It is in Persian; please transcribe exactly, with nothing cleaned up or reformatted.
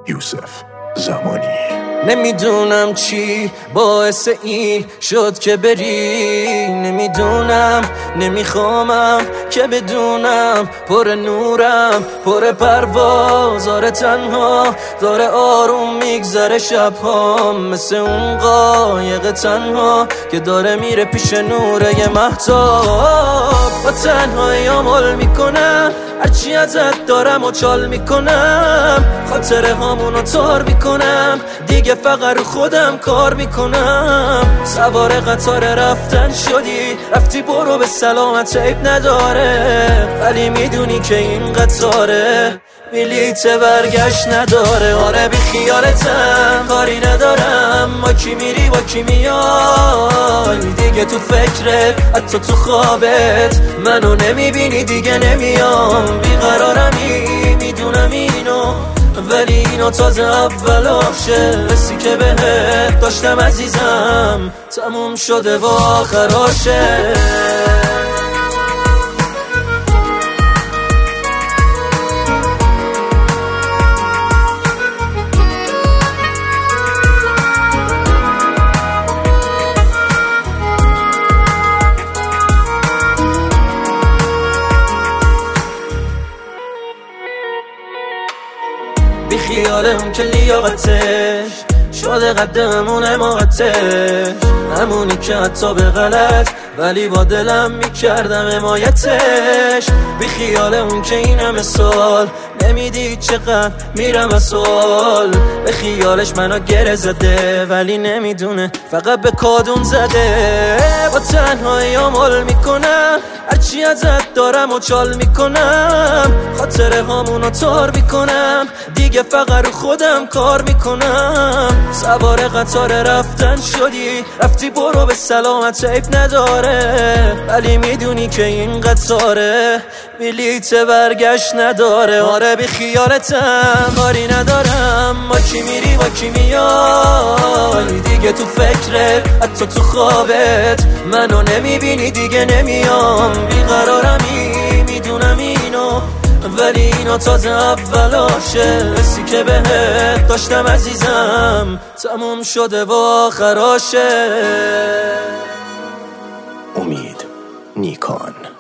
یوسف زمانی. نمیدونم چی باعث این شد که بری، نمیدونم نمیخوامم که بدونم پر نورم پر پرواز، آره تنها داره آروم میگذره شبهام، مثل اون قایق تنها که داره میره پیش نوره ی مهتاب. با تنهایی عمل میکنم هرچی ازت دارم و چال میکنم، خاطره هامونو تار میکنم، دیگه فقط رو خودم کار میکنم. سوار قطار رفتن شدی، رفتی برو به سلامت، عیب نداره، ولی میدونی که این قطاره بلیت برگشت نداره. آره بی خیالتم کاری ندارم، با کی میری با کی میای، دیگه تو فکرت حتی تو خوابت منو نمیبینی، دیگه نمیام. بیقرارمی میدونم اینو، ولی اینو تازه اولاشه، حسی که بهت داشتم عزیزم تموم شده و آخراشه. بی خیال اون که لیاقتش شده قدمون حماقتش، همونی که حتی به غلط ولی با دلم میکردم حمایتش. بی خیال اون که این همه سال نمیدید چقدر میرم از سوال، به خیالش منو گره زده ولی نمیدونه فقط به کادون زده. با تنهایی عمل میکنم هرچی ازت دارم و چال میکنم، خاطره هامونو تار میکنم، دیگه فقط رو خودم کار میکنم. سوار قطار رفتن شدی، رفتی برو به سلامت، عیب نداره، ولی میدونی که این قطاره بلیت برگشت نداره. آره بی خیالتم کاری ندارم، با کی میری با کی میای، دیگه تو فکرت حتی تو خوابت منو نمیبینی، دیگه نمیام. بیقرارمی میدونم اینو، ولی اینو تازه اولاشه، حسی که بهت داشتم عزیزم تموم شده و آخراشه. امید نیکان.